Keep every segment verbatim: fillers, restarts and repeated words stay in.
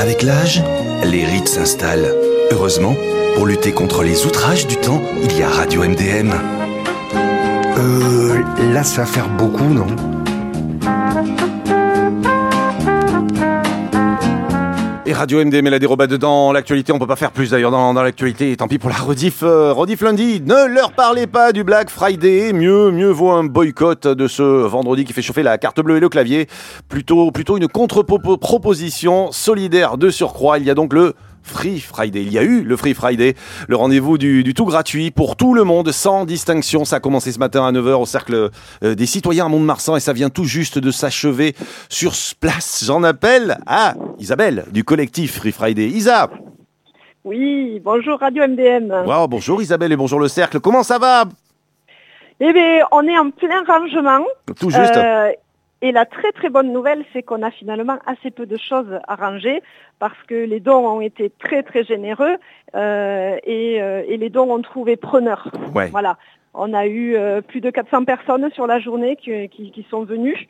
Avec l'âge, les rides s'installent. Heureusement, pour lutter contre les outrages du temps, il y a Radio M D M. Euh, là ça va faire beaucoup, non ? Et Radio M D M et la déroba dedans, l'actualité, on peut pas faire plus d'ailleurs dans, dans l'actualité, tant pis pour la rediff, euh, rediff lundi. Ne leur parlez pas du Black Friday, mieux, mieux vaut un boycott de ce vendredi qui fait chauffer la carte bleue et le clavier. Plutôt, plutôt une contre-proposition solidaire de surcroît. Il y a donc le Free Friday. Il y a eu le Free Friday, le rendez-vous du, du tout gratuit pour tout le monde, sans distinction. Ça a commencé ce matin à neuf heures au Cercle euh, des Citoyens à Mont-de-Marsan et ça vient tout juste de s'achever sur place. J'en appelle à Isabelle du collectif Free Friday. Isa. Oui, bonjour Radio M D M. Wow, bonjour Isabelle et bonjour le Cercle. Comment ça va ? Eh bien, on est en plein rangement. Tout juste. Euh, Et la très très bonne nouvelle, c'est qu'on a finalement assez peu de choses à ranger parce que les dons ont été très très généreux euh, et, euh, et les dons ont trouvé preneur. Ouais. Voilà, on a eu euh, plus de quatre cents personnes sur la journée qui, qui, qui sont venues.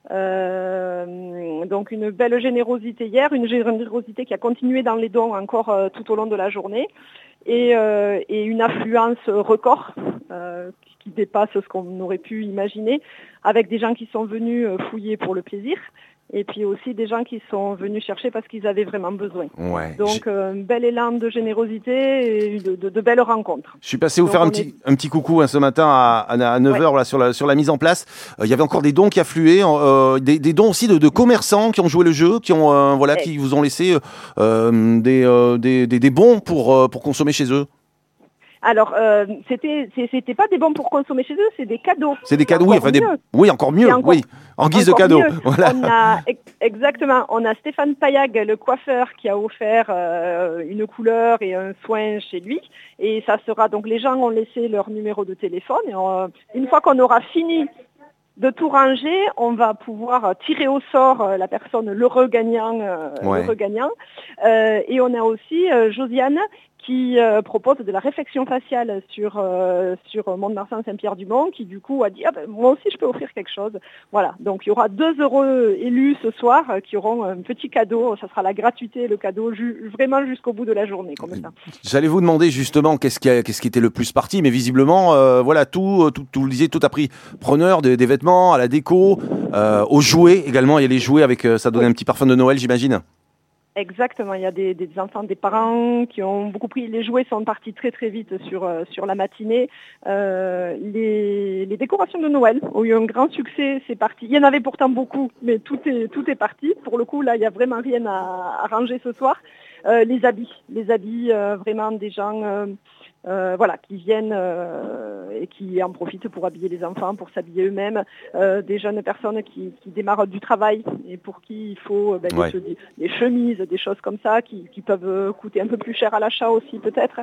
Euh, donc une belle générosité hier, une générosité qui a continué dans les dons encore euh, tout au long de la journée et, euh, et une affluence record euh, qui dépasse ce qu'on aurait pu imaginer, avec des gens qui sont venus fouiller pour le plaisir et puis aussi des gens qui sont venus chercher parce qu'ils avaient vraiment besoin. Ouais. Donc euh, un bel élan de générosité et de, de, de belles rencontres. Je suis passé vous Donc, faire un on petit, est... un petit coucou hein, ce matin à, à neuf heures Ouais. là, sur, la, sur la mise en place. Euh, il y avait encore des dons qui affluaient, euh, des, des dons aussi de, de commerçants qui ont joué le jeu, qui, ont, euh, voilà, Ouais. qui vous ont laissé euh, des, euh, des, des, des bons pour, euh, pour consommer chez eux. Alors, euh, c'était, c'était pas des bons pour consommer chez eux, c'est des cadeaux. C'est des cadeaux, oui, enfin des, oui, encore mieux, encore, oui, en guise de cadeau. Voilà. On a, exactement, on a Stéphane Payag, le coiffeur, qui a offert euh, une couleur et un soin chez lui. Et ça sera, donc les gens ont laissé leur numéro de téléphone. Et on, une fois qu'on aura fini de tout ranger, on va pouvoir tirer au sort la personne, le regagnant. Euh, ouais. le regagnant. Euh, et on a aussi euh, Josiane, qui euh, propose de la réflexion faciale sur, euh, sur Mont-de-Marsan-Saint-Pierre-du-Mont, qui du coup a dit ah ben, moi aussi je peux offrir quelque chose. Voilà, donc il y aura deux heureux élus ce soir euh, qui auront un petit cadeau, ça sera la gratuité, le cadeau ju- vraiment jusqu'au bout de la journée. Comme ça. J'allais vous demander justement qu'est-ce qui, a, qu'est-ce qui était le plus parti, mais visiblement, euh, voilà, tout, tout, tout, vous le disiez, tout a pris preneur, des, des vêtements, à la déco, euh, aux jouets également, il y a les jouets avec, euh, ça donnait un petit parfum de Noël j'imagine. Exactement, il y a des, des enfants, des parents qui ont beaucoup pris. Les jouets sont partis très très vite sur, euh, sur la matinée. Euh, les, les décorations de Noël ont eu un grand succès, c'est parti. Il y en avait pourtant beaucoup, mais tout est, tout est parti. Pour le coup, là, il n'y a vraiment rien à, à ranger ce soir. Euh, les habits, les habits euh, vraiment des gens... Euh, Euh, voilà, qui viennent euh, et qui en profitent pour habiller les enfants, pour s'habiller eux-mêmes, euh, des jeunes personnes qui, qui démarrent du travail et pour qui il faut ben, ouais. des, des chemises, des choses comme ça qui, qui peuvent coûter un peu plus cher à l'achat aussi peut-être.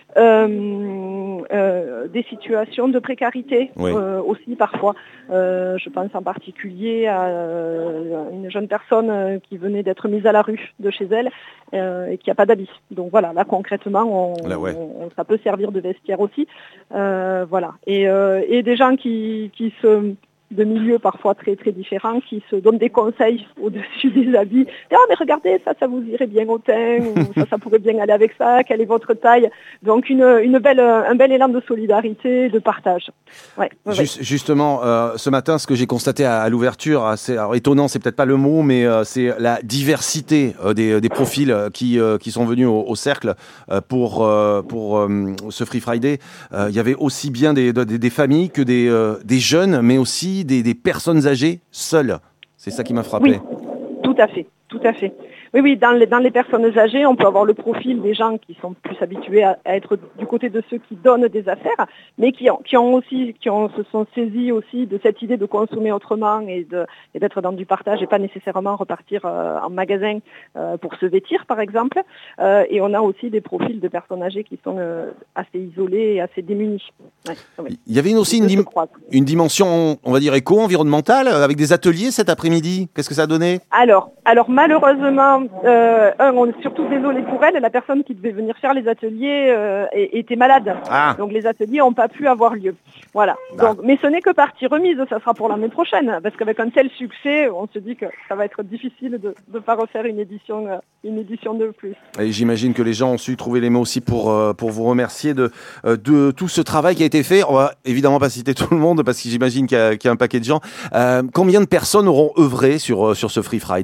Euh, euh, des situations de précarité ouais. euh, aussi parfois. Euh, je pense en particulier à euh, une jeune personne qui venait d'être mise à la rue de chez elle euh, et qui n'a pas d'habit. Donc voilà, là concrètement, on, là, ouais. on, ça peut servir de vestiaire aussi. Euh, voilà. Et, euh, et des gens qui, qui se... de milieux parfois très très différents qui se donnent des conseils au-dessus des habits. Ah mais regardez, ça, ça vous irait bien au teint, ou ça, ça pourrait bien aller avec ça, quelle est votre taille. Donc une, une belle, un bel élan de solidarité, de partage. Ouais, ouais, Just, ouais. Justement, euh, ce matin, ce que j'ai constaté à, à l'ouverture, assez alors, étonnant, c'est peut-être pas le mot, mais euh, c'est la diversité euh, des, des profils euh, qui, euh, qui sont venus au, au cercle euh, pour, euh, pour euh, ce Free Friday. Il euh, y avait aussi bien des, des, des familles que des, euh, des jeunes, mais aussi Des, des personnes âgées seules. C'est ça qui m'a frappé. Oui, tout à fait, tout à fait. Oui, oui, dans les, dans les personnes âgées, on peut avoir le profil des gens qui sont plus habitués à, à être du côté de ceux qui donnent des affaires, mais qui ont, qui ont aussi, qui ont, se sont saisis aussi de cette idée de consommer autrement et, de, et d'être dans du partage et pas nécessairement repartir euh, en magasin euh, pour se vêtir, par exemple. Euh, et on a aussi des profils de personnes âgées qui sont euh, assez isolées et assez démunies. Ouais, ouais. Il y avait une, aussi une, dim- une dimension, on va dire, éco-environnementale avec des ateliers cet après-midi. Qu'est-ce que ça a donné ? Alors, alors malheureusement, euh, un, on est surtout désolé pour elle, la personne qui devait venir faire les ateliers euh, était malade. Ah. Donc les ateliers n'ont pas pu avoir lieu. Voilà. Ah. Donc, mais ce n'est que partie remise, ça sera pour l'année prochaine, parce qu'avec un tel succès, on se dit que ça va être difficile de ne pas refaire une édition, euh, une édition de plus. Et j'imagine que les gens ont su trouver les mots aussi pour, euh, pour vous remercier de, euh, de tout ce travail qui a été fait. On va évidemment pas citer tout le monde, parce que j'imagine qu'il y a, qu'il y a un paquet de gens. Euh, combien de personnes auront œuvré sur, sur ce Free Friday ?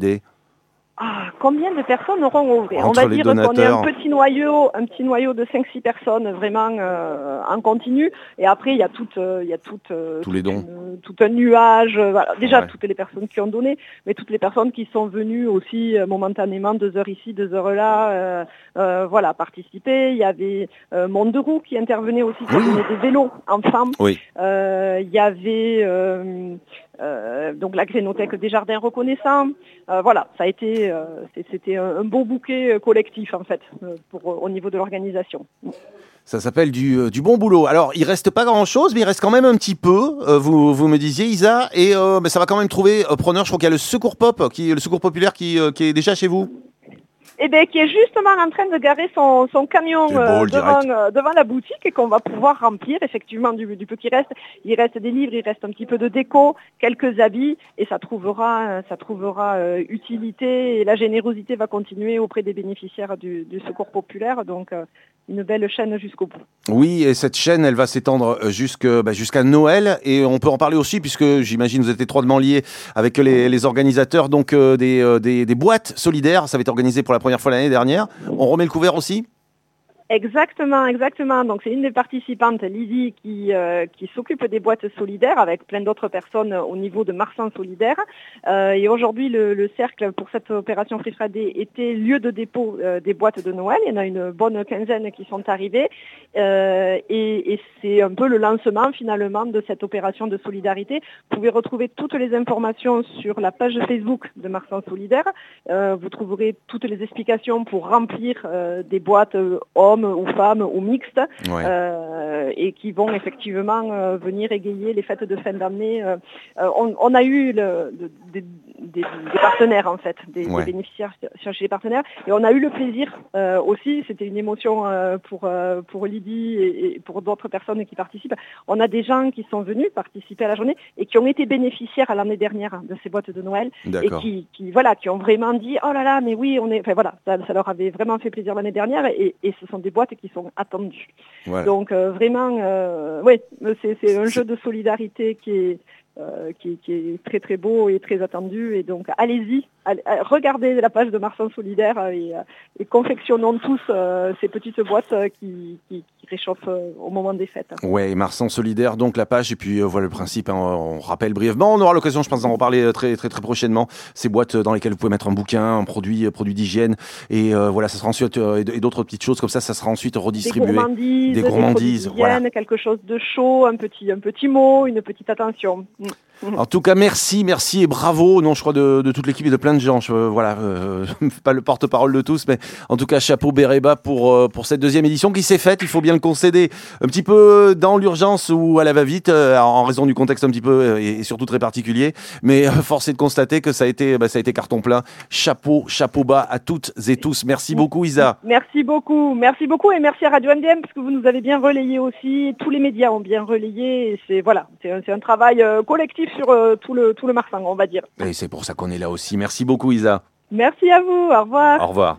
Ah, combien de personnes auront œuvré ? Entre On va dire donateurs. qu'on est un petit noyau, un petit noyau de cinq six personnes vraiment euh, en continu. Et après, il y a tout, euh, il y a tout, euh, tous les dons, une, tout un nuage. Euh, voilà. Déjà, ouais. toutes les personnes qui ont donné, mais toutes les personnes qui sont venues aussi euh, momentanément, deux heures ici, deux heures là, euh, euh, voilà, participer. Il y avait euh, Monde de Roue qui intervenait aussi, qui oui. donnait des vélos enfants. Oui. Euh, il y avait euh, euh, donc la Grénothèque des Jardins reconnaissants. Euh, voilà, ça a été, euh, c'était un, un beau bouquet collectif en fait, pour, au niveau de l'organisation. Ça s'appelle du, du bon boulot. Alors, il reste pas grand-chose, mais il reste quand même un petit peu. Euh, vous, vous me disiez, Isa, et euh, ben, ça va quand même trouver euh, preneur. Je crois qu'il y a le Secours Pop, qui, le Secours Populaire, qui, euh, qui est déjà chez vous. Eh bien, qui est justement en train de garer son, son camion euh, devant, euh, devant la boutique et qu'on va pouvoir remplir effectivement du, du peu qui reste. Il reste des livres, il reste un petit peu de déco, quelques habits et ça trouvera, ça trouvera euh, utilité et la générosité va continuer auprès des bénéficiaires du, du Secours Populaire. Donc, euh, une belle chaîne jusqu'au bout. Oui, et cette chaîne, elle va s'étendre jusque, bah, jusqu'à Noël. Et on peut en parler aussi, puisque j'imagine vous êtes étroitement liés avec les, les organisateurs donc, euh, des, euh, des, des boîtes solidaires. Ça va être organisé pour la première fois l'année dernière. On remet le couvert aussi ? Exactement, exactement. Donc c'est une des participantes, Lydie, qui, euh, qui s'occupe des boîtes solidaires avec plein d'autres personnes au niveau de Marsan Solidaire. Euh, et aujourd'hui, le, le cercle pour cette opération Free Friday était lieu de dépôt euh, des boîtes de Noël. Il y en a une bonne quinzaine qui sont arrivées. Euh, et, et c'est un peu le lancement finalement de cette opération de solidarité. Vous pouvez retrouver toutes les informations sur la page Facebook de Marsan Solidaire. Euh, vous trouverez toutes les explications pour remplir euh, des boîtes euh, hommes ou femmes ou mixtes, ouais. euh, et qui vont effectivement euh, venir égayer les fêtes de fin d'année. Euh, on, on a eu le, de, de, des, des partenaires en fait, des, ouais. des bénéficiaires chez les partenaires, et on a eu le plaisir euh, aussi, c'était une émotion euh, pour, euh, pour Lydie et, et pour d'autres personnes qui participent. On a des gens qui sont venus participer à la journée et qui ont été bénéficiaires à l'année dernière de ces boîtes de Noël. D'accord. Et qui, qui, voilà, qui ont vraiment dit « Oh là là, mais oui, on est... » Enfin voilà, ça, ça leur avait vraiment fait plaisir l'année dernière et, et ce sont des boîtes qui sont attendues. Voilà. Donc euh, vraiment, euh, oui, c'est, c'est un jeu de solidarité qui est, euh, qui, qui est très très beau et très attendu. Et donc allez-y, allez, regardez la page de Marsan Solidaire et, et confectionnons tous euh, ces petites boîtes qui, qui, qui réchauffent au moment des fêtes. Oui, Marsan Solidaire, donc la page, et puis euh, voilà le principe, hein, on rappelle brièvement, on aura l'occasion je pense d'en reparler très très très prochainement, ces boîtes dans lesquelles vous pouvez mettre un bouquin, un produit, produit d'hygiène, et euh, voilà, ça sera ensuite, euh, et d'autres petites choses comme ça, ça sera ensuite redistribué. Des gourmandises, des, gourmandises, des voilà. Quelque chose de chaud, un petit, un petit mot, une petite attention. En tout cas, merci, merci et bravo. Non, je crois de, de toute l'équipe et de plein de gens. Je, voilà, euh, pas le porte-parole de tous, mais en tout cas, chapeau béret bas pour euh, pour cette deuxième édition qui s'est faite. Il faut bien le concéder, un petit peu dans l'urgence ou à la va-vite, euh, en raison du contexte un petit peu et, et surtout très particulier. Mais euh, force est de constater que ça a été, bah, ça a été carton plein. Chapeau, chapeau bas à toutes et tous. Merci beaucoup, Isa. Merci beaucoup, merci beaucoup et merci à Radio M D M parce que vous nous avez bien relayé aussi. Tous les médias ont bien relayé. Et c'est voilà, c'est un, c'est un travail euh, collectif sur euh, tout le tout le Marsan, on va dire. Et c'est pour ça qu'on est là aussi. Merci beaucoup, Isa. Merci à vous. Au revoir. Au revoir.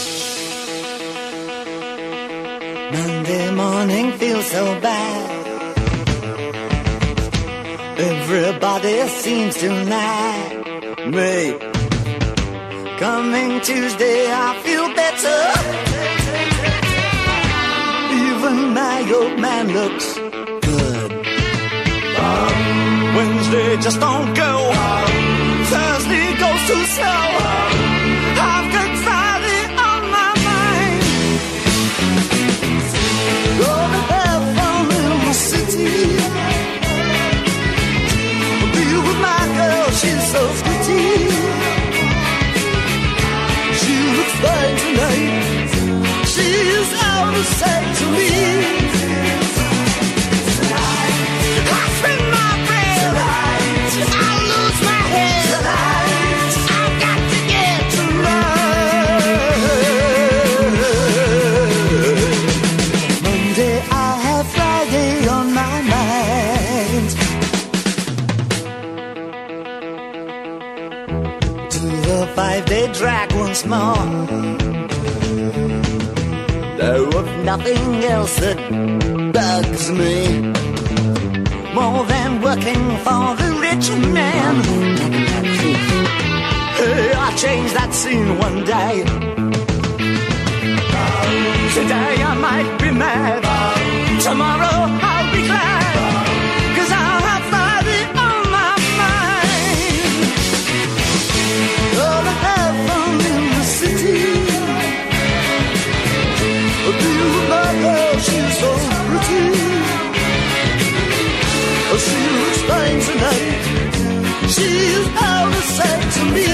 Monday morning feels so bad. Everybody seems to like me. Coming Tuesday, I feel better. Even my old man looks good. Um, Wednesday just don't go. Um, Thursday goes too slow. Um, I've got Friday on my mind. Gonna have fun in the city. Be with my girl, she's so pretty. She looks fine tonight. She's out to say to me. I spend my bread. I lose my head. I've got to get to love. to the five-day drag once more. Though of nothing else that bugs me more than working for the rich man. Hey, I changed that scene one day. Today I might be mad, tomorrow I'll be glad, 'cause I'll have Friday on my mind. Gonna have fun in the city. Be with my girl, she's so pretty. She looks fine tonight. She's out of sight to me.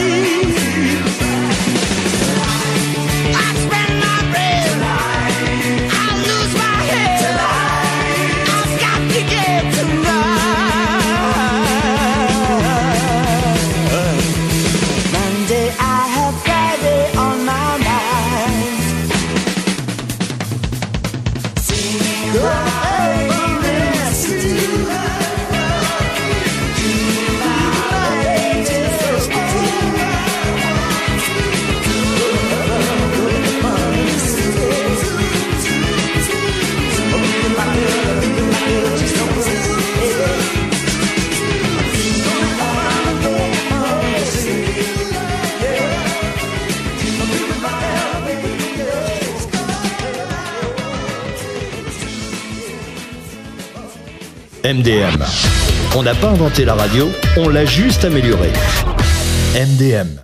I spend my bread tonight. I'll lose my head tonight. I've got to get tonight. Monday I have Friday on my mind. See you in the city. M D M. On n'a pas inventé la radio, on l'a juste améliorée. M D M.